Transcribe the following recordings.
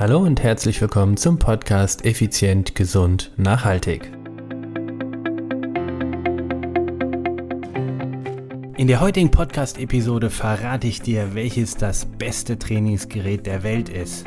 Hallo und herzlich willkommen zum Podcast Effizient, Gesund, Nachhaltig. In der heutigen Podcast-Episode verrate ich dir, welches das beste Trainingsgerät der Welt ist.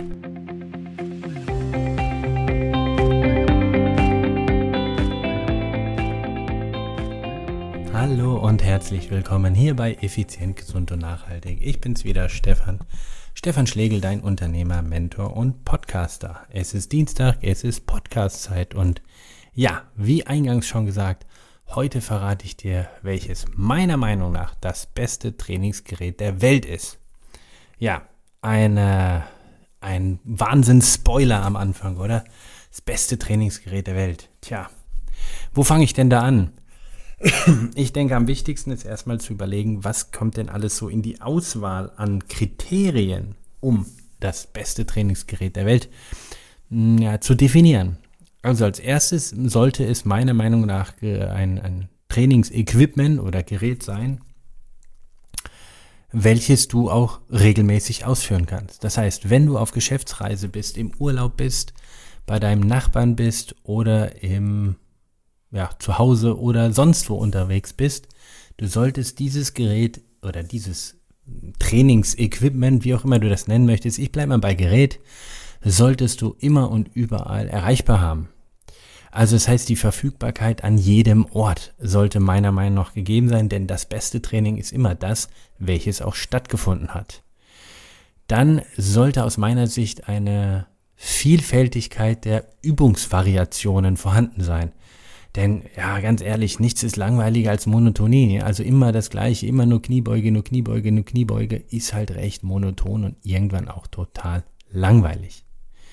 Hallo und herzlich willkommen hier bei Effizient, Gesund und Nachhaltig. Ich bin's wieder, Stefan Schlegel, dein Unternehmer, Mentor und Podcaster. Es ist Dienstag, es ist Podcast-Zeit und ja, wie eingangs schon gesagt, heute verrate ich dir, welches meiner Meinung nach das beste Trainingsgerät der Welt ist. Ja, ein Wahnsinns-Spoiler am Anfang, oder? Das beste Trainingsgerät der Welt. Tja, wo fange ich denn da an? Ich denke, am wichtigsten ist erstmal zu überlegen, was kommt denn alles so in die Auswahl an Kriterien, um das beste Trainingsgerät der Welt zu definieren. Also als erstes sollte es meiner Meinung nach ein Trainingsequipment oder Gerät sein, welches du auch regelmäßig ausführen kannst. Das heißt, wenn du auf Geschäftsreise bist, im Urlaub bist, bei deinem Nachbarn bist oder zu Hause oder sonst wo unterwegs bist, du solltest dieses Gerät oder dieses Trainingsequipment, wie auch immer du das nennen möchtest, ich bleibe mal bei Gerät, solltest du immer und überall erreichbar haben. Also das heißt, die Verfügbarkeit an jedem Ort sollte meiner Meinung nach gegeben sein, denn das beste Training ist immer das, welches auch stattgefunden hat. Dann sollte aus meiner Sicht eine Vielfältigkeit der Übungsvariationen vorhanden sein. Denn, ja, ganz ehrlich, nichts ist langweiliger als Monotonie. Also immer das Gleiche, immer nur Kniebeuge, ist halt recht monoton und irgendwann auch total langweilig.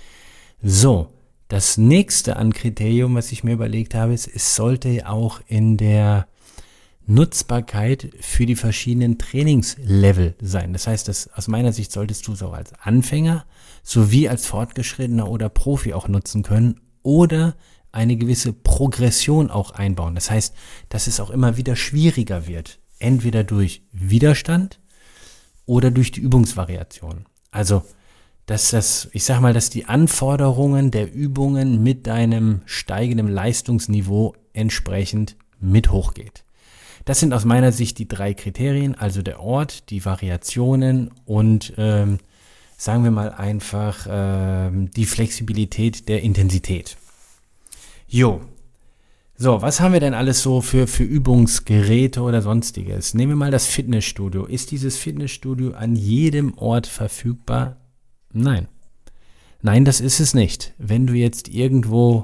So, das nächste an Kriterium, was ich mir überlegt habe, ist, es sollte auch in der Nutzbarkeit für die verschiedenen Trainingslevel sein. Das heißt, aus meiner Sicht solltest du es auch als Anfänger sowie als Fortgeschrittener oder Profi auch nutzen können oder eine gewisse Progression auch einbauen. Das heißt, dass es auch immer wieder schwieriger wird. Entweder durch Widerstand oder durch die Übungsvariation. Also, dass die Anforderungen der Übungen mit deinem steigenden Leistungsniveau entsprechend mit hochgeht. Das sind aus meiner Sicht die 3 Kriterien, also der Ort, die Variationen und sagen wir mal einfach die Flexibilität der Intensität. Jo, so, was haben wir denn alles so für Übungsgeräte oder sonstiges? Nehmen wir mal das Fitnessstudio. Ist dieses Fitnessstudio an jedem Ort verfügbar? Nein. Nein, das ist es nicht. Wenn du jetzt irgendwo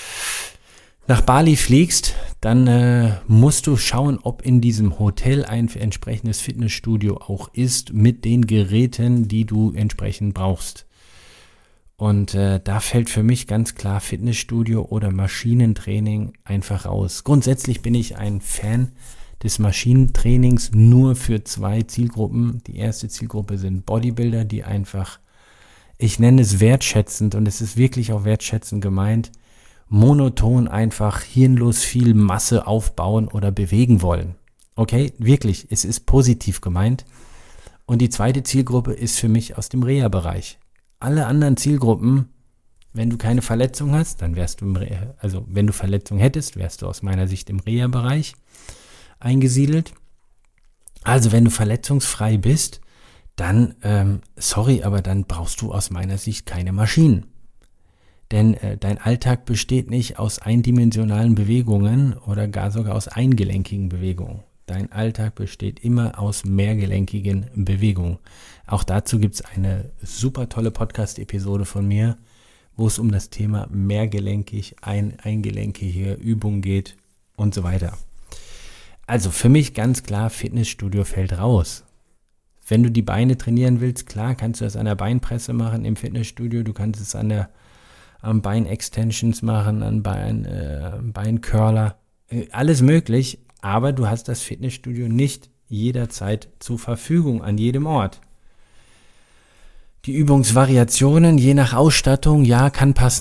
nach Bali fliegst, dann musst du schauen, ob in diesem Hotel ein entsprechendes Fitnessstudio auch ist mit den Geräten, die du entsprechend brauchst. Und da fällt für mich ganz klar Fitnessstudio oder Maschinentraining einfach raus. Grundsätzlich bin ich ein Fan des Maschinentrainings nur für 2 Zielgruppen. Die erste Zielgruppe sind Bodybuilder, die einfach, ich nenne es wertschätzend und es ist wirklich auch wertschätzend gemeint, monoton einfach hirnlos viel Masse aufbauen oder bewegen wollen. Okay, wirklich, es ist positiv gemeint. Und die zweite Zielgruppe ist für mich aus dem Reha-Bereich. Alle anderen Zielgruppen, wenn du keine Verletzung hast, dann wärst du wenn du Verletzung hättest, wärst du aus meiner Sicht im Reha-Bereich eingesiedelt. Also wenn du verletzungsfrei bist, dann, aber dann brauchst du aus meiner Sicht keine Maschinen. Denn dein Alltag besteht nicht aus eindimensionalen Bewegungen oder gar sogar aus eingelenkigen Bewegungen. Dein Alltag besteht immer aus mehrgelenkigen Bewegungen. Auch dazu gibt es eine super tolle Podcast-Episode von mir, wo es um das Thema mehrgelenkig, eingelenkige Übungen geht und so weiter. Also für mich ganz klar, Fitnessstudio fällt raus. Wenn du die Beine trainieren willst, klar, kannst du das an der Beinpresse machen im Fitnessstudio. Du kannst es an Bein-Extensions machen, an Beincurler, alles möglich. Aber du hast das Fitnessstudio nicht jederzeit zur Verfügung, an jedem Ort. Die Übungsvariationen, je nach Ausstattung, ja, kann passen.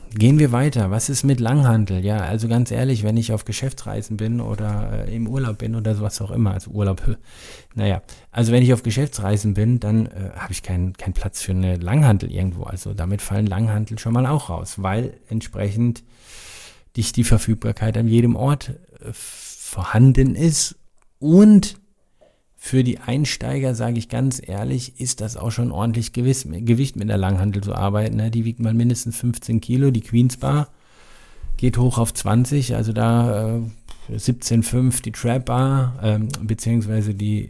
gehen wir weiter. Was ist mit Langhantel? Ja, also ganz ehrlich, wenn ich auf Geschäftsreisen bin oder im Urlaub bin oder sowas auch immer, also Urlaub, naja, also wenn ich auf Geschäftsreisen bin, dann habe ich keinen Platz für eine Langhantel irgendwo. Also damit fallen Langhantel schon mal auch raus, weil entsprechend die Verfügbarkeit an jedem Ort vorhanden ist. Und für die Einsteiger, sage ich ganz ehrlich, ist das auch schon ordentlich Gewicht mit der Langhantel zu arbeiten. Ne? Die wiegt mal mindestens 15 Kilo. Die Queens Bar geht hoch auf 20, also da 17,5 die Trap Bar, beziehungsweise die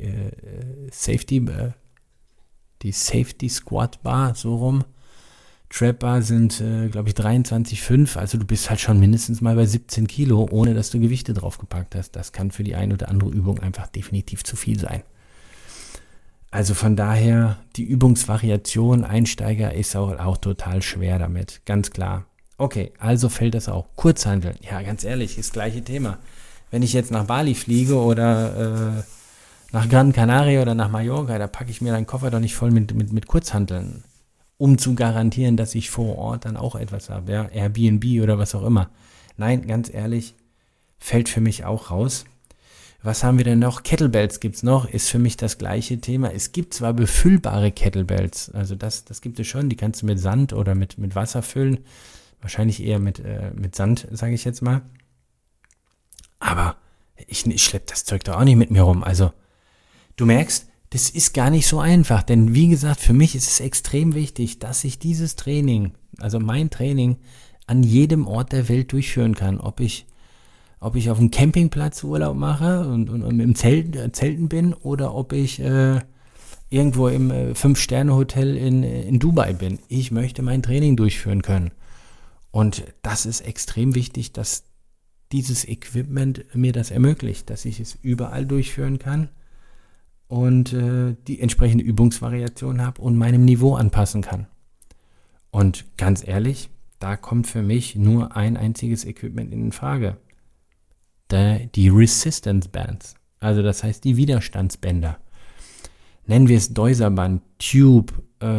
Safety Squat Bar, so rum. Trap Bar sind, glaube ich, 23,5, also du bist halt schon mindestens mal bei 17 Kilo, ohne dass du Gewichte draufgepackt hast. Das kann für die eine oder andere Übung einfach definitiv zu viel sein. Also von daher, die Übungsvariation Einsteiger ist auch total schwer damit, ganz klar. Okay, also fällt das auch. Kurzhanteln, ja, ganz ehrlich, ist das gleiche Thema. Wenn ich jetzt nach Bali fliege oder nach Gran Canaria oder nach Mallorca, da packe ich mir deinen Koffer doch nicht voll mit Kurzhanteln, um zu garantieren, dass ich vor Ort dann auch etwas habe, ja, Airbnb oder was auch immer. Nein, ganz ehrlich, fällt für mich auch raus. Was haben wir denn noch? Kettlebells gibt's noch, ist für mich das gleiche Thema. Es gibt zwar befüllbare Kettlebells, also das gibt es schon, die kannst du mit Sand oder mit Wasser füllen, wahrscheinlich eher mit Sand, sage ich jetzt mal. Aber ich schleppe das Zeug doch auch nicht mit mir rum, also du merkst, das ist gar nicht so einfach, denn wie gesagt, für mich ist es extrem wichtig, dass ich dieses Training, also mein Training, an jedem Ort der Welt durchführen kann. Ob ich auf einem Campingplatz Urlaub mache und im Zelten bin oder ob ich irgendwo im 5-Sterne-Hotel in Dubai bin. Ich möchte mein Training durchführen können. Und das ist extrem wichtig, dass dieses Equipment mir das ermöglicht, dass ich es überall durchführen kann und die entsprechende Übungsvariation habe und meinem Niveau anpassen kann. Und ganz ehrlich, da kommt für mich nur ein einziges Equipment in Frage. Die Resistance Bands, also das heißt die Widerstandsbänder. Nennen wir es Deuserband, Tube,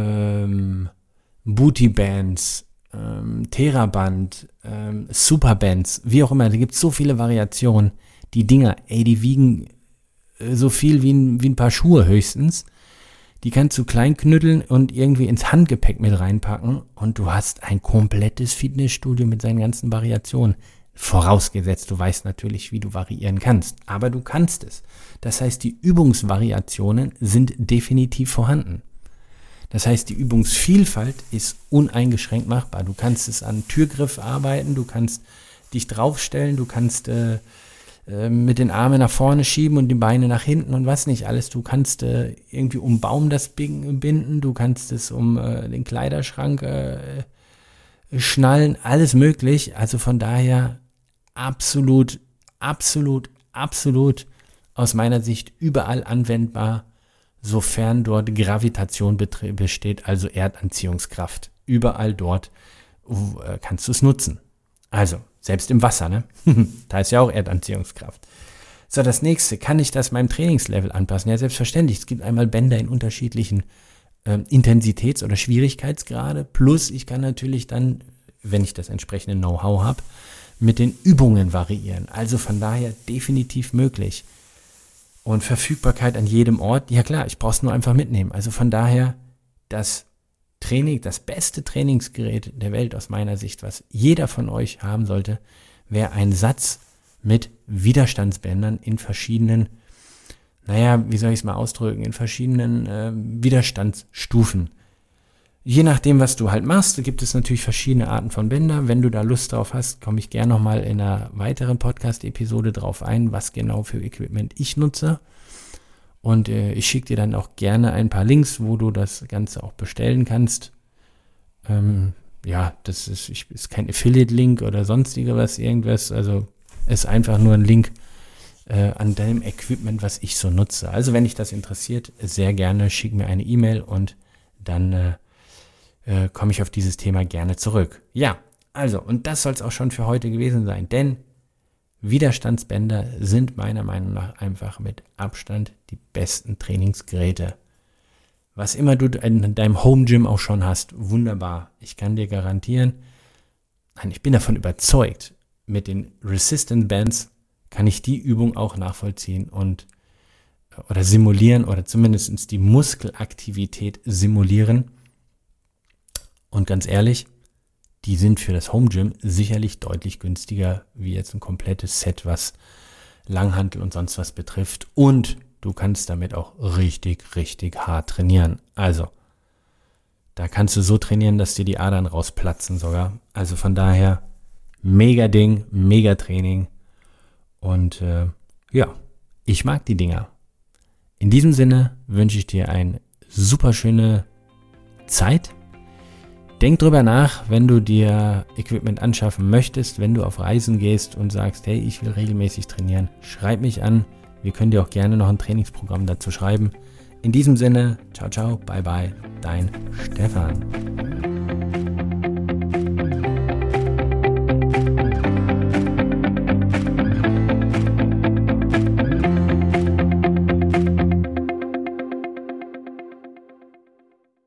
Booty Bands, Theraband, Superbands, wie auch immer. Da gibt es so viele Variationen. Die Dinger, die wiegen so viel wie ein paar Schuhe höchstens. Die kannst du klein knütteln und irgendwie ins Handgepäck mit reinpacken und du hast ein komplettes Fitnessstudio mit seinen ganzen Variationen. Vorausgesetzt, du weißt natürlich, wie du variieren kannst, aber du kannst es. Das heißt, die Übungsvariationen sind definitiv vorhanden. Das heißt, die Übungsvielfalt ist uneingeschränkt machbar. Du kannst es an Türgriff arbeiten, du kannst dich draufstellen, du kannst mit den Armen nach vorne schieben und die Beine nach hinten und was nicht alles. Du kannst irgendwie um Baum das binden, du kannst es um den Kleiderschrank schnallen, alles möglich. Also von daher absolut aus meiner Sicht überall anwendbar, sofern dort Gravitation besteht, also Erdanziehungskraft. Überall dort kannst du es nutzen. Also, selbst im Wasser, ne? Da ist ja auch Erdanziehungskraft. So, das nächste, kann ich das meinem Trainingslevel anpassen? Ja, selbstverständlich. Es gibt einmal Bänder in unterschiedlichen Intensitäts- oder Schwierigkeitsgrade. Plus, ich kann natürlich dann, wenn ich das entsprechende Know-how habe, mit den Übungen variieren. Also von daher definitiv möglich. Und Verfügbarkeit an jedem Ort, ja klar, ich brauche es nur einfach mitnehmen. Also von daher, das Training, das beste Trainingsgerät der Welt aus meiner Sicht, was jeder von euch haben sollte, wäre ein Satz mit Widerstandsbändern in verschiedenen, wie soll ich es mal ausdrücken, in verschiedenen Widerstandsstufen. Je nachdem, was du halt machst, gibt es natürlich verschiedene Arten von Bändern. Wenn du da Lust drauf hast, komme ich gerne nochmal in einer weiteren Podcast-Episode drauf ein, was genau für Equipment ich nutze. Und ich schicke dir dann auch gerne ein paar Links, wo du das Ganze auch bestellen kannst. Das ist kein Affiliate-Link oder sonstiges irgendwas. Also ist einfach nur ein Link an deinem Equipment, was ich so nutze. Also wenn dich das interessiert, sehr gerne schick mir eine E-Mail und dann komme ich auf dieses Thema gerne zurück. Ja, also, und das soll es auch schon für heute gewesen sein, denn Widerstandsbänder sind meiner Meinung nach einfach mit Abstand die besten Trainingsgeräte. Was immer du in deinem Home Gym auch schon hast, wunderbar. Ich kann dir garantieren, ich bin davon überzeugt, mit den Resistance Bands kann ich die Übung auch nachvollziehen oder simulieren oder zumindest die Muskelaktivität simulieren. Und ganz ehrlich, die sind für das Home Gym sicherlich deutlich günstiger wie jetzt ein komplettes Set, was Langhantel und sonst was betrifft. Und du kannst damit auch richtig, richtig hart trainieren. Also, da kannst du so trainieren, dass dir die Adern rausplatzen sogar. Also von daher, mega Ding, mega Training. Und ich mag die Dinger. In diesem Sinne wünsche ich dir eine super schöne Zeit. Denk drüber nach, wenn du dir Equipment anschaffen möchtest, wenn du auf Reisen gehst und sagst, hey, ich will regelmäßig trainieren, schreib mich an. Wir können dir auch gerne noch ein Trainingsprogramm dazu schreiben. In diesem Sinne, ciao, ciao, bye, bye, dein Stefan.